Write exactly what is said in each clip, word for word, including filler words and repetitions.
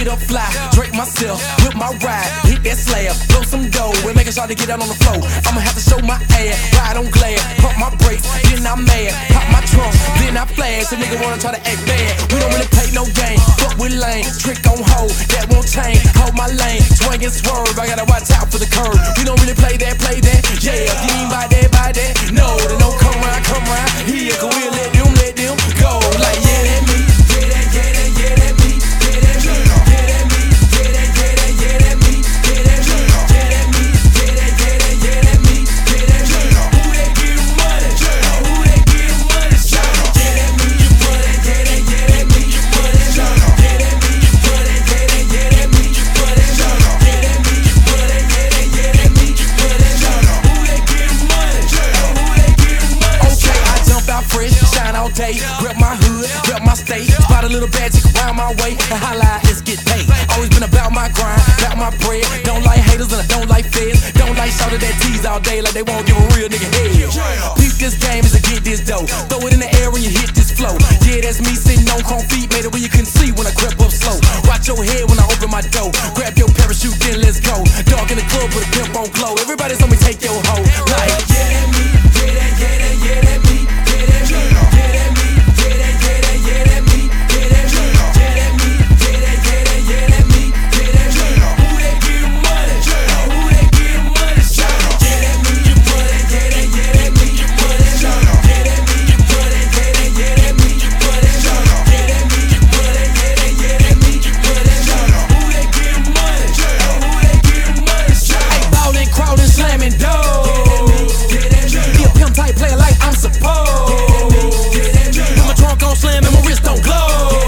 get up fly, Drake myself, whip my ride, hit that slab, blow some dough, and make a shot to get out on the floor. I'ma have to show my ass, ride on glad, pump my brakes, then I'm mad, pop my trunk, then I flash. A nigga wanna try to act bad, we don't really play no game, fuck with lane, trick on hold, that won't change, hold my lane, swing and swerve, I gotta watch out for the curve. We don't really play that, play that, yeah, if you ain't by that, by that, no, then don't come round, come round, here, cause we'll let them, let them go, like yeah, that me, yeah, that, yeah, that, yeah, that me, yeah, that me, yeah, that me, yeah, that, yeah, that, yeah, that me, yeah, that me, yeah, that me, yeah, that, yeah, that, yeah, that me, yeah, that me, who they give money, who they give money, yeah, that me, you money, yeah, that, yeah, that me, you money, yeah, that me, you money, yeah, that, yeah, that me, you money, yeah, that me, you money, yeah, that, yeah, that me, you money, who they give money, who they give money. Okay, I jump out fresh, shine all day, rep my hood, rep my state, spot a little bad chick around my way, and holla, let's get paid. Always been about my grind, about my bread. Don't like haters and I don't like feds. Don't like shouting that tease all day like they won't give a real nigga head. Peep this game is to get this dough. Throw it in the air when you hit this flow. Yeah, that's me sitting on chrome feet, made it where you couldn't see when I crept up slow. Watch your head when I open my door. Grab your parachute, then let's go. Dog in the club with a pimp on glow. Everybody's on me, take your hoe. Like, yeah, that me, yeah, that, yeah, that, yeah, that me, yeah, that me, yeah, that me, yeah, that, yeah, that, yeah, that me, yeah, that me, yeah, that me, yeah, that, yeah, that, yeah, that me, yeah, that me, who they give money, who they give money, yeah, that me, you money, yeah, that, yeah, that me, you money, yeah, that me, you money, yeah, that, yeah, that me, you money, yeah, that me, you money, yeah, that, yeah, that me, you money, who they give money, who they give money, hey, ballin', crawlin', slamming doors, be a pimp type player like I'm supposed. Put my trunk on slam and my wrist don't glow.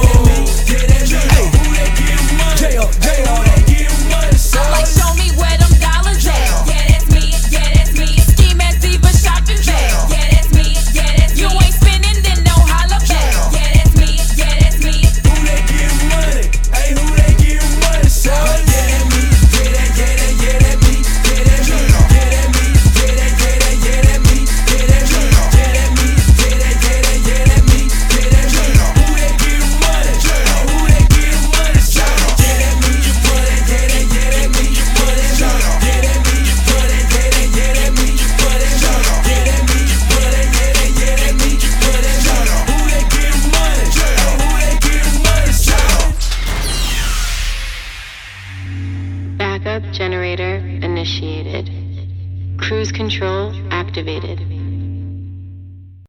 Hey, jail, jail. Like show me where them dollars at. Yeah, that's me. Yeah, that's me. Ski mask diva shopping bag. Yeah, that's me. Yeah, that's me. You ain't spending, then no holla back. Yeah, that's me. Yeah, that's me. Who they give money? Hey, who they give money? So yeah, that me. Yeah, that, yeah, that, yeah, that me. Yeah, that me. Yeah, that me. Yeah, that, yeah, that, yeah, that me. Yeah, that me. Yeah, that me. Yeah, that, yeah, that, yeah, that me. Yeah, that me. Who they give money? Who they give money? Yeah, that me. You money. Yeah, that, yeah, that me. You money. Yeah, that me. You money. Yeah, that, yeah, that me. You money. Yeah, that me. You money. Yeah, that, yeah, that me. You money. Who they give money? Who they give money? Backup generator initiated. Cruise control activated.